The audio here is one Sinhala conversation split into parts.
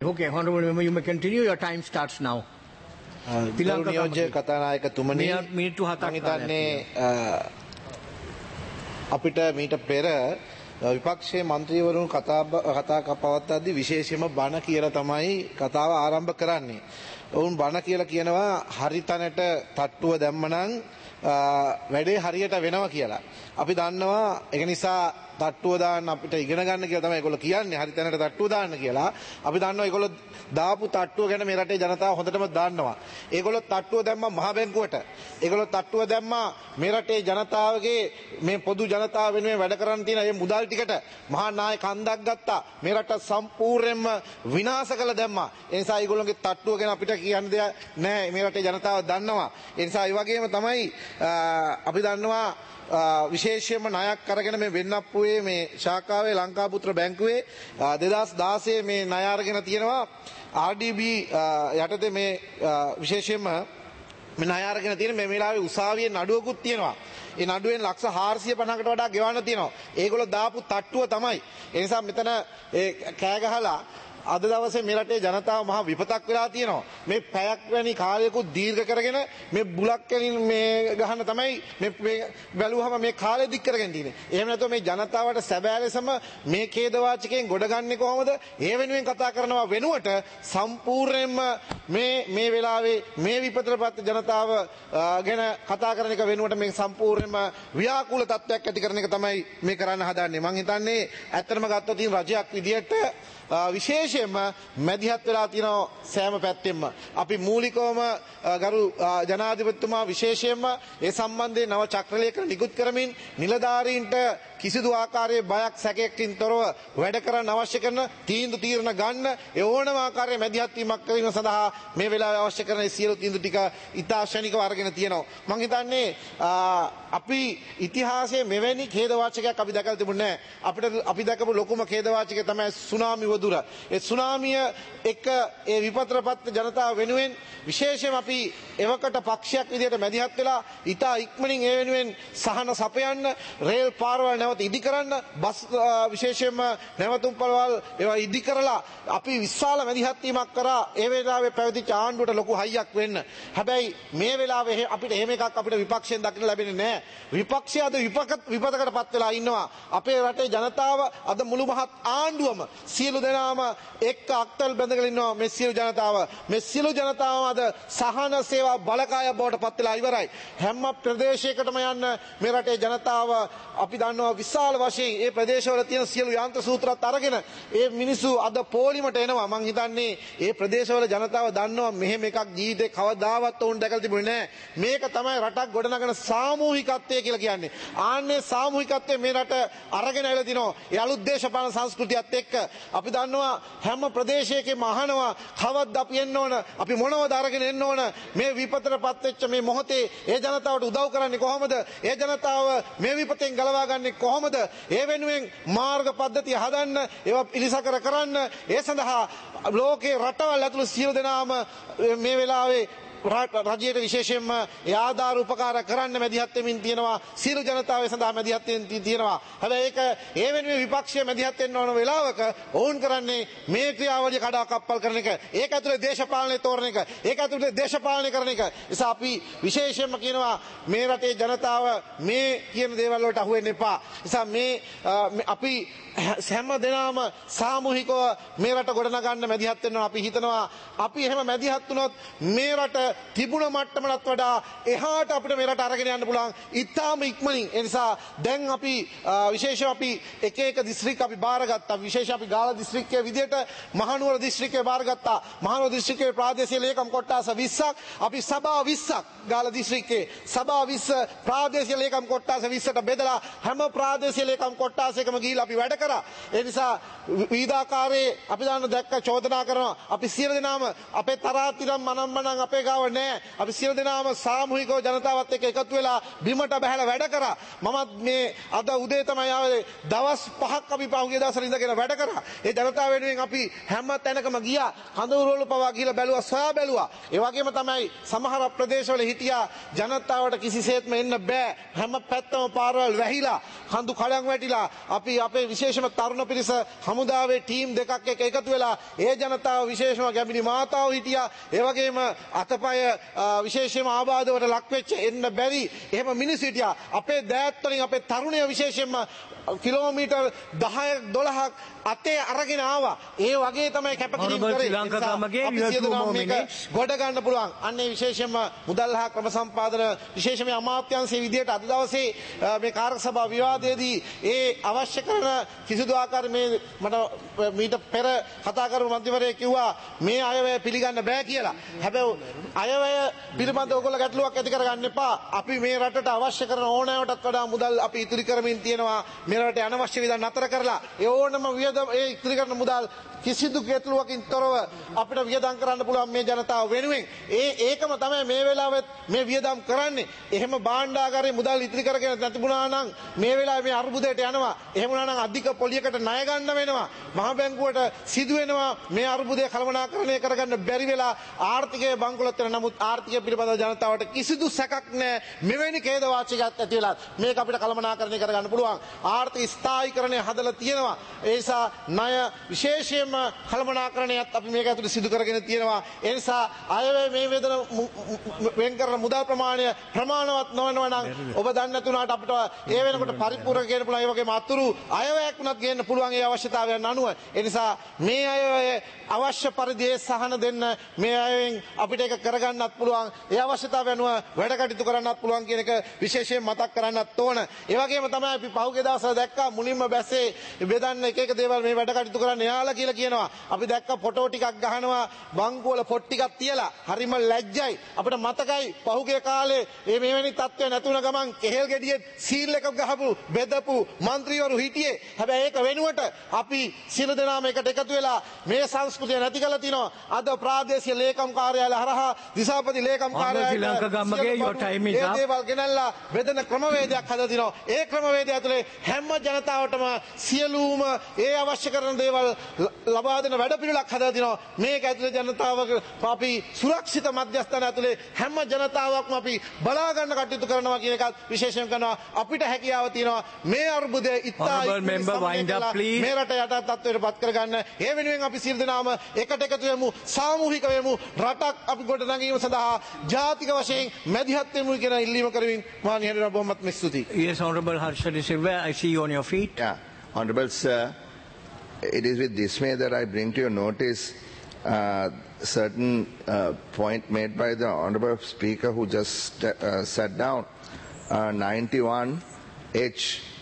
Okay, honorable member, you may continue. Your time starts now. නියෝජ්‍ය කතානායකතුමනි මිනිත්තු 7ක් හිතන්නේ අපිට මීට පෙර විපක්ෂයේ മന്ത്രിවරුන් කතා පවත්වද්දී විශේෂයෙන්ම බණ කියලා තමයි කතාව ආරම්භ කරන්නේ. වුන් බණ කියලා කියනවා හරි තැනට තට්ටුව දැම්මනම් වැඩේ හරියට වෙනවා කියලා. අපි දන්නවා ඒක නිසා තට්ටුව දාන්න අපිට ඉගෙන ගන්න කියලා තමයි ඒගොල්ලෝ කියන්නේ. හරි තැනට තට්ටුව දාන්න කියලා. අපි දන්නවා ඒගොල්ලෝ දාපු තට්ටුව ගැන මේ රටේ ජනතාව හොඳටම දන්නවා. ඒගොල්ලෝ තට්ටුව දැම්මා මහ බැංකුවට. ඒගොල්ලෝ තට්ටුව දැම්මා මේ රටේ ජනතාවගේ මේ පොදු ජනතාව වෙනුවෙන් වැඩ කරන්න තියෙන මේ මුදල් ටිකට මහා නායක කන්දක් ගත්තා. මේ රට සම්පූර්ණයෙන්ම විනාශ කළ දැම්මා. ඒ නිසා ඒගොල්ලෝගේ තට්ටුව ගැන අපිට කියන්න දෙයක් නැහැ. මේ රටේ ජනතාව දන්නවා. ඒ නිසා ඒ වගේම තමයි අපි දන්නවා විශේෂයෙන්ම ණයක් අරගෙන මේ වෙන්නප්පුවේ මේ ශාඛාවේ ලංකාපුත්‍ර බැංකුවේ 2016 මේ ණය අරගෙන තියෙනවා RDB යටතේ මේ විශේෂයෙන්ම මේ ණය අරගෙන තියෙන මේ වෙලාවේ උසාවියේ නඩුවකුත් තියෙනවා. ඒ නඩුවෙන් ලක්ෂ 450කට වඩා ගෙවන්න තියෙනවා. ඒගොල්ලෝ දාපු තට්ටුව තමයි. ඒ නිසා මෙතන කෑ ගහලා අද දවසේ මේ රටේ ජනතාව මහා විපතක් වෙලා තියෙනවා. මේ පැයක් වැනි කාලයකුත් දීර්ඝ කරගෙන මේ බුලක් වලින් මේ ගහන තමයි මේ බැලුවම මේ කාලෙ දික් කරගෙන තියෙන්නේ. එහෙම නැත්නම් මේ ජනතාවට සැබෑ ලෙසම මේ ඛේදවාචකයෙන් ගොඩගන්නේ කොහොමද? ඒ වෙනුවෙන් කතා කරනවා වෙනුවට සම්පූර්ණයෙන්ම මේ වෙලාවේ මේ විපතටපත් ජනතාව ගැන කතා කරන එක වෙනුවට මේ සම්පූර්ණයෙන්ම ව්‍යාකූල තත්ත්වයක් ඇති කරන එක තමයි මේ කරන්න හදන්නේ. මම හිතන්නේ ඇත්තටම ගත්තොත් රජයක් විදියට විශේෂයෙන්ම මැදිහත් වෙලා තියෙනවා සෑම පැත්තෙම. අපි මූලිකවම ගරු ජනාධිපතිතුමා විශේෂයෙන්ම ඒ සම්බන්ධයෙන් නව චක්‍රලේඛන නිකුත් කරමින් නිලධාරීන්ට කිසිදු ආකාරයේ බයක් සැකයකින් තොරව වැඩ කරන්න අවශ්‍ය කරන තීරණ ගන්න ඕනම ආකාරයේ මැදිහත් වීමක් කිරීම සඳහා මේ වෙලාවේ අවශ්‍ය කරන සියලු තීන්දුව ටික ඉතාශනිකව අරගෙන තියෙනවා. මම හිතන්නේ අපි ඉතිහාසයේ මෙවැනි ඛේදවාචකයක් අපි දැකලා තිබුණේ නැහැ. අපි දැකපු ලොකුම ඛේදවාචකය තමයි සුනාමි වදුර. ඒ සුනාමිය එක්ක ඒ විපතරපත් ජනතාව වෙනුවෙන් විශේෂයෙන් අපි එවකට පක්ෂයක් විදිහට මැදිහත් වෙලා ඉතා ඉක්මනින් ඒ වෙනුවෙන් සහන සපයන්න රේල් පාරවල් නැවත ඉදි කරන්න බස් විශේෂයෙන්ම නැවතුම් පළවල් ඒවා ඉදි කරලා අපි විශාල මැදිහත් වීමක් කරා ඒ වෙලාවේ පැවතිච්ච ආණ්ඩුවට ලොකු හයියක් වෙන්න. හැබැයි මේ වෙලාවේ අපිට එහෙම එකක් අපිට විපක්ෂයෙන් දකින්න ලැබෙන්නේ නැහැ. විපක්ෂය අද විපතකටපත් වෙලා ඉන්නවා. අපේ රටේ ජනතාව අද මුළු මහත් ආණ්ඩුවම සියලු දෙනාම එක්ක අක්තල් බැඳගෙන ඉන්නවා. මේ සියලු ජනතාව මේ සියලු ජනතාව අද සහන සේවා බලකාය බවට පත් වෙලා ඉවරයි. හැම ප්‍රදේශයකටම යන්න මේ රටේ ජනතාව අපි දන්නවා විශාල වශයෙන් ඒ ප්‍රදේශවල තියෙන සියලු යන්ත්‍ර සූත්‍රات අරගෙන ඒ මිනිස්සු අද පොලිමට එනවා. මං හිතන්නේ ඒ ප්‍රදේශවල ජනතාව දන්නවා මෙහෙම එකක් ජීවිතේ කවදාවත් වුන් දැකලා තිබුණේ නැහැ. මේක තමයි රටක් ගොඩනගන සාමූහිකත්වය කියලා කියන්නේ. ආන්නේ සාමූහිකත්වය මේ රට අරගෙන ඇවිල්ලා තිනවා. ඒ අලුත් දේශපාලන සංස්කෘතියත් එක්ක අපි දන්නවා හැම ප්‍රදේශයකම අහනවා කවද්ද අපි එන්න ඕන, අපි මොනවද අරගෙන එන්න ඕන, මේ විපතටපත් වෙච්ච මේ මොහොතේ ඒ ජනතාවට උදව් කරන්නේ කොහොමද, ඒ ජනතාව මේ විපතෙන් ගලවා ගන්නේ කොහොමද, ඒ වෙනුවෙන් මාර්ග පද්ධතිය හදන්න, ඒවා පිළිසකර කරන්න, ඒ සඳහා ලෝකේ රටවල් ඇතුළු සියලු දෙනාම මේ වෙලාවේ රජයට විශේෂයෙන්ම ආධාර උපකාර කරන්න මැදිහත් වෙමින් තියෙනවා. සියලු ජනතාව සඳහා මැදිහත් වෙමින් තියෙනවා. හැබැයි ඒක ඒ වෙනුවෙන් විපක්ෂය මැදිහත් වෙන්න ඕන වෙලාවක ඔවුන් කරන්නේ මේ ක්‍රියාවලිය කඩාකප්පල් කරන එක. ඒක ඇතුලේ දේශපාලනය තෝරන එක. ඒක ඇතුලේ දේශපාලනය කරන එක. නිසා අපි විශේෂයෙන්ම කියනවා මේ රටේ ජනතාව මේ කියන දේවල් වලට අහු වෙන්න එපා. නිසා මේ අපි හැම දෙනාම සාමූහිකව මේ රට ගොඩනගන්න මැදිහත් වෙනවා. අපි හිතනවා අපි එහෙම මැදිහත් වුණොත් මේ රට තිබුණ මට්ටමකට වඩා එහාට අපිට මේ රට අරගෙන යන්න පුළුවන් ඉතාම ඉක්මනින්. ඒ නිසා දැන් අපි විශේෂව අපි එක දිස්ත්‍රික් අපි බාරගත්තා. විශේෂයෙන් අපි ගාල්ල දිස්ත්‍රික්කයේ විදියට මහනුවර දිස්ත්‍රික්කය බාරගත්තා. මහනුවර දිස්ත්‍රික්කයේ ප්‍රාදේශීය ලේකම් කොට්ටාස 20ක්, අපි සභා 20ක් ගාල්ල දිස්ත්‍රික්කයේ සභා 20 ප්‍රාදේශීය ලේකම් කොට්ටාස 20ට බෙදලා හැම ප්‍රාදේශීය ලේකම් කොට්ටාසයකම ගිහිල්ලා අපි වැඩ කරා. ඒ නිසා විවිධාකාරයේ අපි දැක්ක චෝදනා කරනවා. අපි සියලු දෙනාම අපේ තරාතිරම් මනම්මනම් අපේ ගාව ජනතාව නෑ. අපි සියලු දෙනාම සාමූහිකව ජනතාවත් එක්ක එකතු වෙලා බිමට බහැලා වැඩ කරා. මමත් මේ අද උදේ තමයි ආවේ. දවස් 5ක් අපි පහුගිය දවස්වල ඉඳගෙන වැඩ කරා. ඒ ජනතාව වෙනුවෙන් අපි හැම තැනකම ගියා. කඳවුරුවල පවා ගිහලා බැලුවා, සොයා බැලුවා. ඒ වගේම තමයි සමහර ප්‍රදේශවල හිටියා ජනතාවට කිසිසේත්ම එන්න බෑ. හැම පැත්තම පාරවල් වැහිලා, කඳු කඩන් වැටිලා. අපි අපේ විශේෂම තරුණ පිරිස හමුදාවේ ටීම් දෙකක් එක්ක එකතු වෙලා ඒ ජනතාව විශේෂම ගැමිණි මාතාව හිටියා. ඒ වගේම අතපය විශේෂයෙන්ම ආබාධවට ලක් වෙච්ච එන්න බැරි එහෙම මිනිස්සු හිටියා. අපේ දෑත් වලින් අපේ තරුණයෝ විශේෂයෙන්ම කිලෝමීටර් 10ක් 12ක් අතේ අරගෙන ආවා. ඒ වගේ තමයි කැපකිරීම කරේ. ගොඩ ගන්න පුළුවන්. අන්නේ විශේෂයෙන්ම මුදල් හා ක්‍රම සම්පාදන විශේෂම අමාත්‍යාංශයේ විදියට අද දවසේ මේ කාර්ය සභාව විවාදයේදී ඒ අවශ්‍ය කරන කිසිදු ආකාර මේ මට මීට පෙර කතා කරපු මන්ත්‍රීවරයෙක් කිව්වා මේ අයවැය පිළිගන්න බෑ කියලා. හැබැයි අයවැය පිළිබඳව ඔයගොල්ලෝ ගැටලුවක් ඇති කරගන්න එපා. අපි මේ රටට අවශ්‍ය කරන ඕනෑමටත් වඩා මුදල් අපි ඉතිරි කරමින් තියෙනවා. මේ රටේ අනවශ්‍ය වියදම් නතර කරලා ඒ ඕනම වියදම් ඒ ඉතිරි කරන මුදල් කිසිදු ගැටලුවකින් තොරව අපිට වියදම් කරන්න පුළුවන් මේ ජනතාව වෙනුවෙන්. ඒකම තමයි මේ වෙලාවෙත් මේ වියදම් කරන්නේ. එහෙම භාණ්ඩාගාරේ මුදල් ඉතිරි කරගෙන නැතිුණා නම් මේ වෙලාවේ මේ අර්බුදයට යනවා. එහෙම වුණා නම් අධික පොලියකට ණය ගන්න වෙනවා. මහ බැංකුවට සිදු වෙනවා මේ අර්බුදය කළමනාකරණය කරගන්න බැරි වෙලා ආර්ථිකය බංකොලොත් වෙන. නමුත් ආර්ථිකය පිළිබඳව ජනතාවට කිසිදු සැකක් නැහැ. මෙවැනි ඛේද වාචිකයක් ඇති වෙලා මේක අපිට කළමනාකරණය කරගන්න පුළුවන්. ආර්ථික ස්ථායීකරණය හදලා තියෙනවා. ඒ නිසා ණය විශේෂයෙන්ම කළමනාකරණයත් අපි මේක ඇතුළේ සිදු කරගෙන තියෙනවා. ඒ නිසා අයවැය මේ වේදන වෙන් කරන මුදල් ප්‍රමාණය ප්‍රමාණවත් නොවනවා නම් ඔබ දන්නේ නැතුණාට අපිට ඒ වෙනකොට පරිපූර්ණ ගේන්න පුළුවන්. ඒ වගේම අතුරු අයවැයක් උනත් ගේන්න පුළුවන් ඒ අවශ්‍යතාවයන් අනුව. ඒ නිසා මේ අයවැය අවශ්‍ය පරිදි සහන දෙන්න මේ අයවෙන් අපිට ඒක කරගන්නත් පුළුවන්. ඒ අවශ්‍යතාවය අනුව වැඩ කටයුතු කරන්නත් පුළුවන් කියන එක විශේෂයෙන් මතක් කරන්නත් ඕන. ඒ වගේම තමයි අපි පහුගිය දවස්වල දැක්කා මුලින්ම බැස්සේ බෙදන්න එක දේවල් මේ වැඩ කටයුතු කරන්න යාලා කියලා කියනවා. අපි දැක්ක ෆොටෝ ටිකක් ගහනවා බංකුවල පොට් ටිකක් තියලා. හරිම ලැජ්ජයි. අපිට මතකයි පහුගිය කාලේ මේ මෙවැනි තත්ත්වයක් නැතුණ ගමන් කෙහෙල් ගෙඩියේ සීල් එකක් ගහපු බෙදපු മന്ത്രിවරු හිටියේ. හැබැයි ඒක වෙනුවට අපි සියලු දෙනාම එකට එකතු වෙලා මේ සංස්කෘතිය නැති කරලා තිනවා. අද ප්‍රාදේශීය ලේකම් කාර්යාලය හරහා දිසාපති ලේකම් කාර්යාලය ඒ දේවල් ගෙනල්ලා බෙදෙන ක්‍රමවේදයක් හදලා තිනවා. ඒ ක්‍රමවේදය ඇතුලේ හැම ජනතාවටම සියලුම ඒ අවශ්‍ය කරන දේවල් ලබා දෙන වැඩ පිළිවෙලක් හදලා තිනවා. මේක ඇතුලේ ජනතාවක අපි සුරක්ෂිත මධ්‍යස්ථාන ඇතුලේ හැම ජනතාවක්ම අපි බලා ගන්න කටයුතු කරනවා කියන එකත් විශේෂයෙන් කරනවා. අපිට හැකියාව තියෙනවා මේ අර්බුදය ඉත්තායි මේ රට යටත් තත්ත්වයට පත් කරගන්න. ඒ වෙනුවෙන් අපි සියලු දෙනාම එකට එකතු වෙමු, සාමූහික වෙමු, රටක් අපි ගොඩනැගීම සඳහා ජාතික වශයෙන් මැදිහත් වෙමු කියන ඉල්ලීම කරමින් මා නිහඬව බොහොමත් ස්තුතියි. Yes, Honorable Harsha De Silva, I see you on your feet. Yeah, Honorable Sir, it is with dismay that I bring to your notice certain point made by the Honorable Speaker who just sat down. 91H,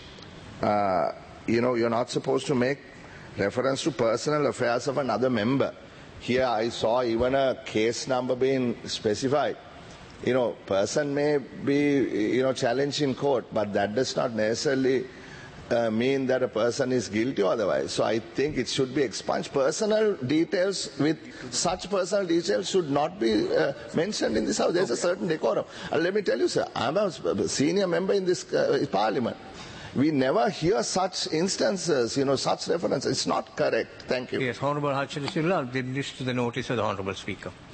you're not supposed to make reference to personal affairs of another member. Here I saw even a case number being specified. Person may be, challenged in court, but that does not necessarily mean that a person is guilty or otherwise. So I think it should be expunged. Personal details with such personal details should not be mentioned in this house. There's a certain decorum. And let me tell you, sir, I'm a senior member in this parliament. We never hear such instances, such references. It's not correct. Thank you. Yes, Honorable Harsha De Silva, I'll give this to the notice of the Honorable Speaker.